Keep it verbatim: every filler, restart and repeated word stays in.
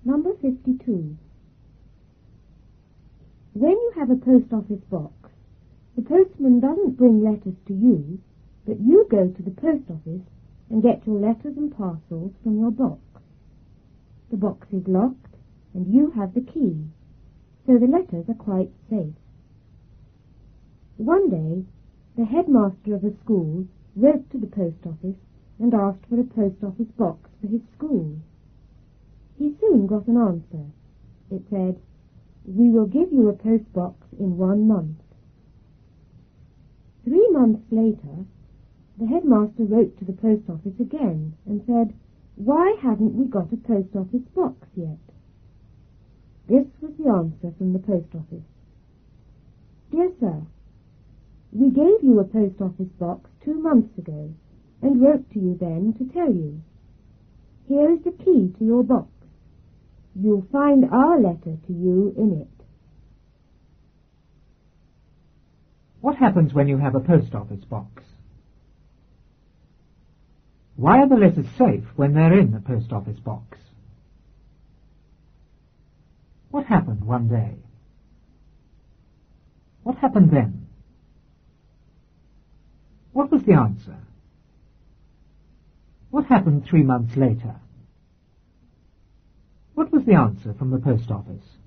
Number fifty-two. When you have a post office box, the postman doesn't bring letters to you, but you go to the post office and get your letters and parcels from your box. The box is locked and you have the key, so the letters are quite safe. One day, the headmaster of the school wrote to the post office and asked for a post office box for his school. He soon got an answer. It said, "We will give you a post box in one month." Three months later, the headmaster wrote to the post office again and said, "Why haven't we got a post office box yet?" This was the answer from the post office. "Dear sir, we gave you a post office box two months ago and wrote to you then to tell you. Here is the key to your box. You'll find our letter to you in it." What happens when you have a post office box? Why are the letters safe when they're in the post office box? What happened one day? What happened then? What was the answer? What happened three months later? What was the answer from the post office?